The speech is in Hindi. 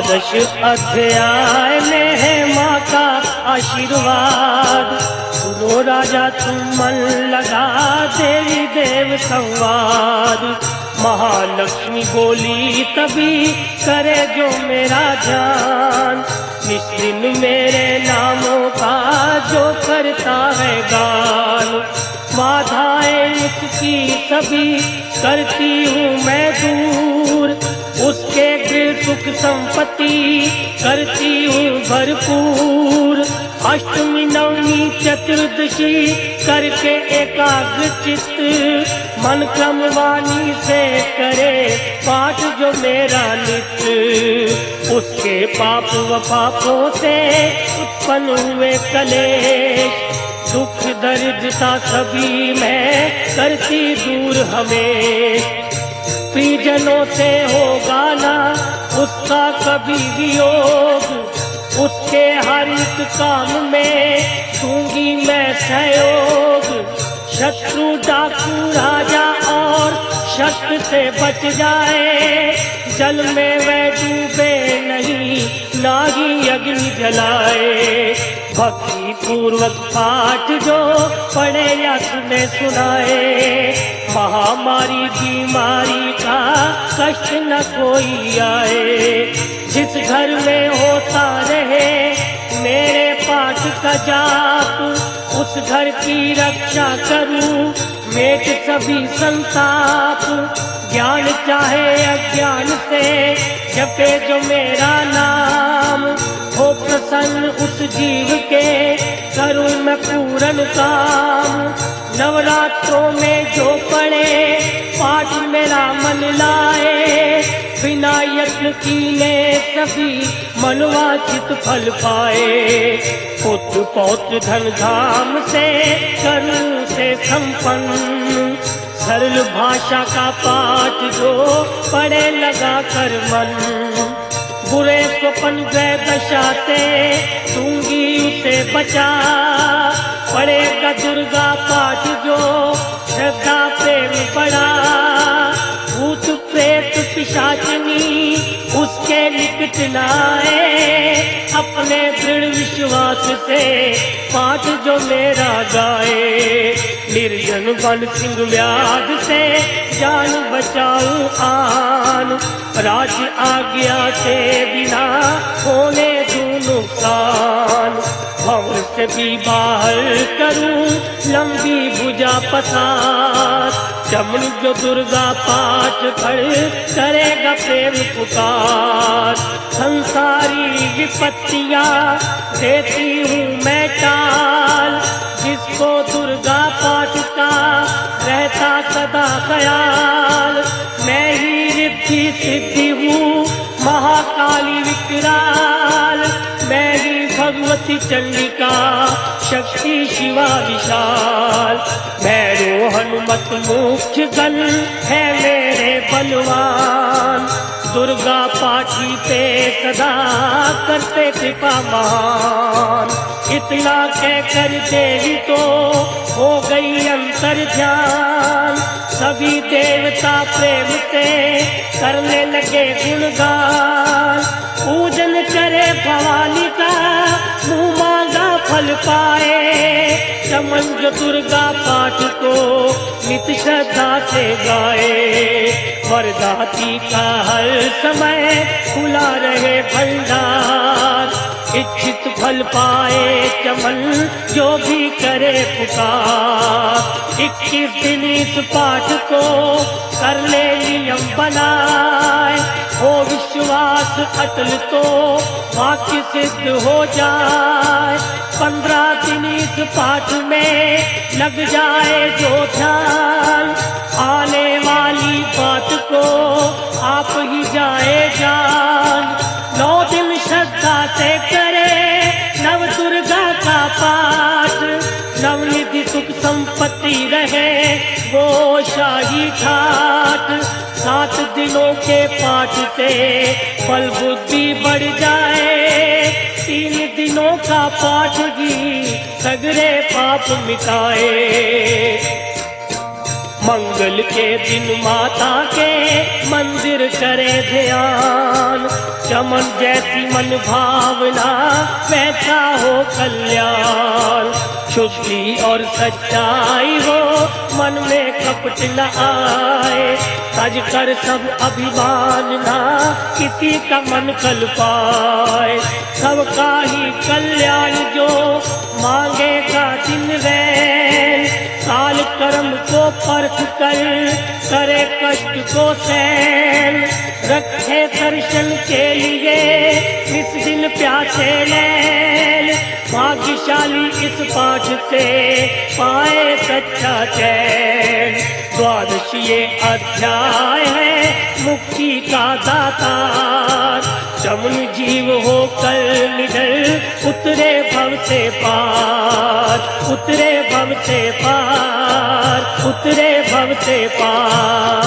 द्वादश अध्याय में है माँ का आशीर्वाद। सुनो राजा तुम मन लगा, देवी देव संवाद। महालक्ष्मी बोली तभी करे जो मेरा ध्यान, निस्दिन मेरे नामों का जो करता है गान। बाधाएं उसकी सभी करती हूँ मैं दूर, उसके गृह सुख संपत्ति करती हूँ भरपूर। अष्टमी नवमी चतुर्दशी करके एकाग्र चित्त, मन क्रम वाणी से करे पाठ जो मेरा नित्य। उसके पाप व पापों से उत्पन्न हुए कलेश, दुख दरिद्रता सभी मैं करती दूर हमें। प्रियजनों से होगा ना उसका कभी वियोग, उसके हर एक काम में दूंगी मैं सहयोग। शत्रु डाकू राजा और शस्त्र से बच जाए, जल में वह डूबे नहीं ना ही अग्नि जलाए। भक्ति पूर्वक पाठ जो पढ़े या सुने सुनाए, महामारी बीमारी का कष्ट न कोई आए। जिस घर में होता रहे मेरे पाठ का जाप, उस घर की रक्षा करूं मेट सभी संताप। ज्ञान चाहे अज्ञान से जपे जो मेरा नाम, हो प्रसन्न उस जीव के करूं मैं पूर्ण काम। नवरात्रों में जो पढ़े पाठ मेरा मन लाए, बिना यत्न कीने सभी मनवांछित फल पाए। पुत्र पौत्र धन धाम से करूं से संपन्न, सरल भाषा का पाठ जो पढ़े लगा कर मन। बुरे स्वप्न ग्रह दशा से दूंगी उसे बचा, पढ़ेगा दुर्गा पाठ जो श्रद्धा प्रेम बड़ा। भूत प्रेत पिशाचिनी उसके निकट न आए, अपने दृढ़ विश्वास से पाठ जो मेरा गाए। निर्जन वन सिंह व्याध से जान बचाऊं आन, राज्य आज्ञा से बिना होने दूं नुकसान। भंवर से भी बाहर करूं लंबी भुजा पसार, चमन जो दुर्गा पाठ पढ़ करेगा प्रेम पुकार। संसारी विपत्तियां देती हूँ मैं टाल, जिसको दुर्गा पाठ का रहता सदा ख्याल। मैं ही रिद्धि सिद्धि हूँ महाकाली विकराल, मैं ही भगवती चंडिका शक्ति शिवा विशाल। भैरो हनुमत मुख्य गण है मेरे बलवान, दुर्गा पाठी पे सदा करते कृपा महान। इतना कहकर देवी तो हो गई अंतर ध्यान, सभी देवता प्रेम से करने लगे गुणगान। पूजन करे भवानी का मुँह मांगा फल पाए, चमन जो दुर्गा पाठ को नित श्रद्धा से गाए। वरदाती का हर समय खुला रहे भंडार, इच्छित फल पाए चमन जो भी करे पुकार। 21 दिन इस पाठ को कर ले नियम बनाए, हो विश्वास अटल तो वाक्य सिद्ध हो जाए। 15 दिन इस पाठ में लग जाए जो ध्यान, आने वाली बात को आप ही जाए जान। 9 दिन श्रद्धा से करे नव दुर्गा का पाठ, नवनिधि सुख संपत्ति रहे वो शाही ठाट। 7 दिनों के पाठ से बल बुद्धि बढ़ जाए, 3 दिनों का पाठ ही सगरे पाप मिटाए। मंगल के दिन माता के मंदिर करे ध्यान, चमन जैसी मन भावना वैसा हो कल्याण। शुद्धि और सच्चाई हो मन में कपट न आए, सज कर सब अभिमान ना किसी का मन कल पाए। सबका ही कल्याण जो मांगेगा दिन रैन, काल कर्म को परख कर करे कष्ट को सहन। रखे दर्शन के लिए इस दिन प्यासे नैन, भाग्यशाली इस पाठ से पाए सच्चा चैन। द्वादश ये अध्याय है मुक्ति का दातार, चमन जीव होकर निडर उतरे भव से पार, उतरे भव से पार, उतरे भव से पार।